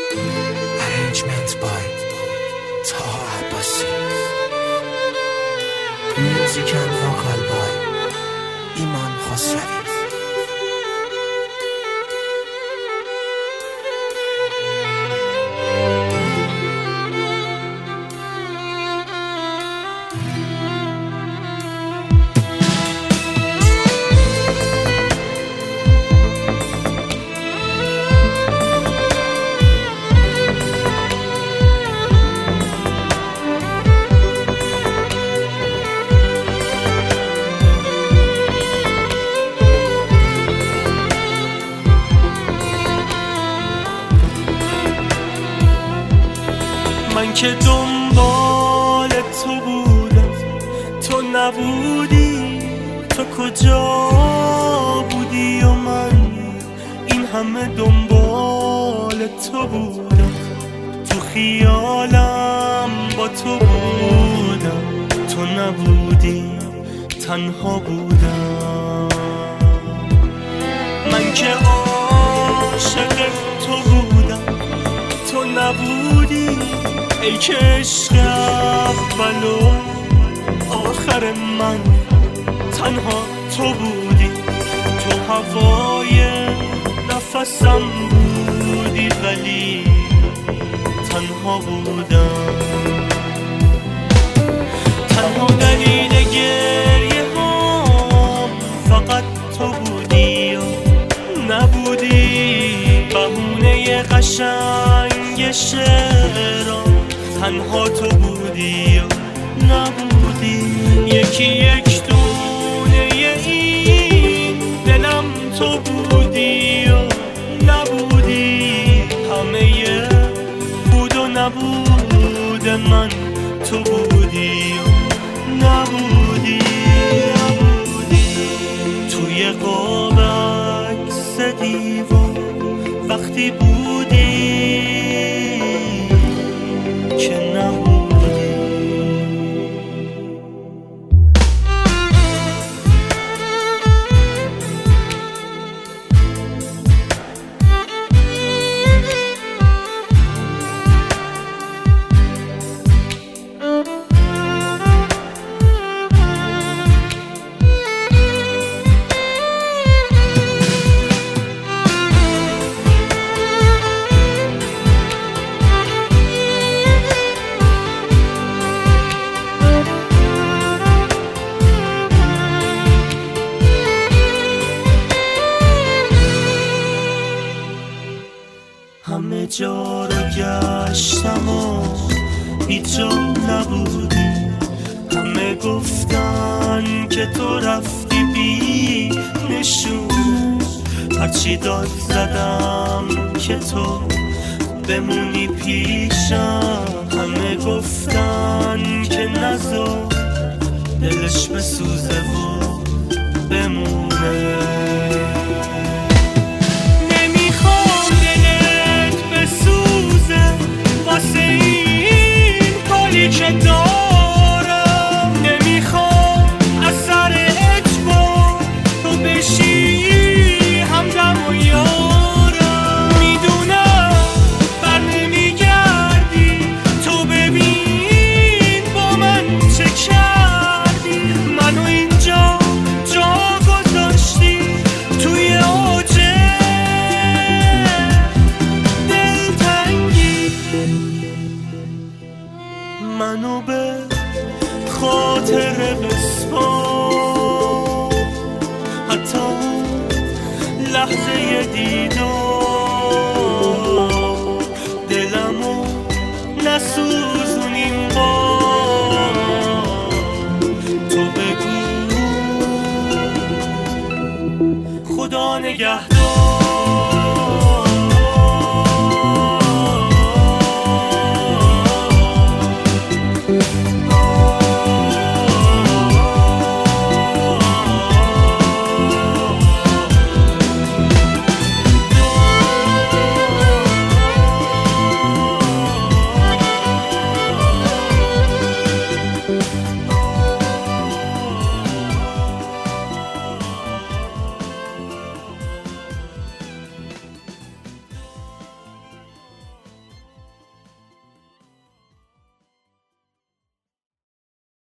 Arrangement by Taha Abbasi. Music and vocal by Iman Khosravi. من که دنبال تو بودم، تو نبودی، تو کجا بودی؟ و من این همه دنبال تو بودم، تو خیالم با تو بودم، تو نبودی، تنها بودم. من که عاشق تو بودم، تو نبودی، ای که عشق اول و آخر من تنها تو بودی، تو هوای نفسم بودی ولی تنها بودم. تنها دلیل گریه هم فقط تو بودی و نبودی، بهونه قشنگ شعرام تنها تو بودی و نبودی. یکی یک دونه این دلم تو بودی و نبودی، همه بود و نبود من تو بودی و نبودی. توی قاب عکس دیوار وقتی بودی که نبودی. همه جا رو گشتم و هیچ جا نبودی، همه گفتن که تو رفتی بی نشون، هرچی داد زدم که تو بمونی پیشم، همه گفتن که نذار دلش بسوزه و